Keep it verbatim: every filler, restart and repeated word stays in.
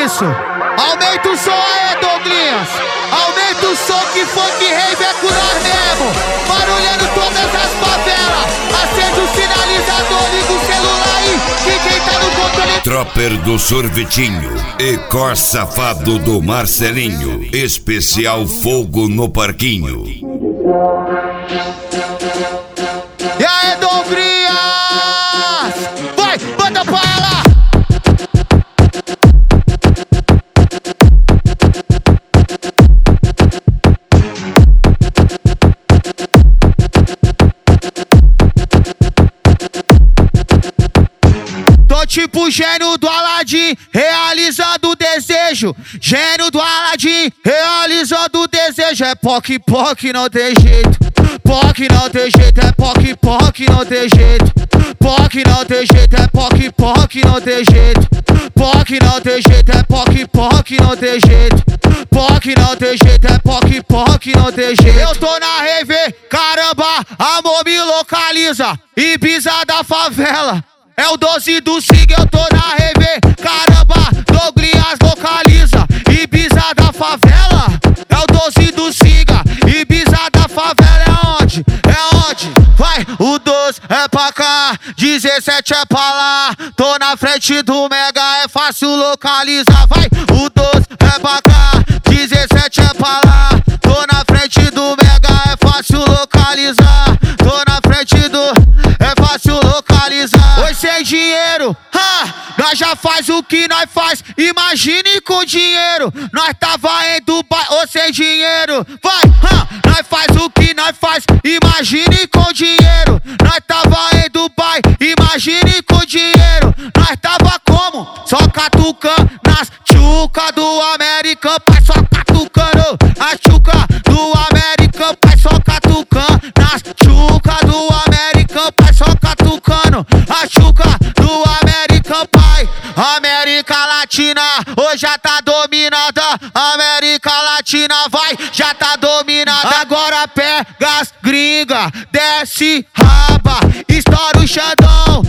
isso. Aumenta o som aí, Douglinhas. Aumenta o som que funk rave é com nós mesmo. Barulhando todas as favelas. Acende o sinalizador, liga o celular aí, que quem tá no controle. Tropper do Sorvetinho e Cor Safado do Marcelinho. Especial Fogo no Parquinho. E aí, Douglinhas? Vai, manda pra ela. Tô tipo gênio do Aladim, realizando o desejo. Gênio do Aladim, realizando o desejo. É poc, poc, não tem jeito. Poc não tem jeito, é poc, poc, não tem jeito. Poc não tem jeito, é poc, poc, não tem jeito. Poc não tem jeito, é poc, poc, não tem jeito. Poc não tem jeito, é poc, poc, não tem jeito. Eu tô na rave, caramba, amor me localiza. Ibiza da favela, é o doze do Sig, eu tô na rave, caramba, Douglinhas localiza. Ibiza da favela, é o doze do Siga. Ibiza da favela é onde? É onde? Vai, o doze é pra cá, dezessete é pra lá. Tô na frente do Mega, é fácil localizar. Vai, o doze é pra cá, dezessete é pra lá. Tô na frente do Mega, é fácil localizar. Tô na frente do... é fácil localizar. Oi, sem dinheiro, ha, nós já faz o que nós faz. Imagine com dinheiro, nós tava em Dubai. Ô, sem dinheiro, vai, ha, nós faz o que nós faz. Imagine com dinheiro, nós tava em Dubai. Imagine com dinheiro, nós tava como? Só catucando nas tchuca do American Pai. Só catucando a tchuca do American Pai. Só catucando nas tchuca do American Pai. Só catucando a tchuca do American Pai. América Latina, hoje já tá dominada. América Latina, vai, já tá dominada. Agora pega as gringa, desce raba, estoura o Xandão,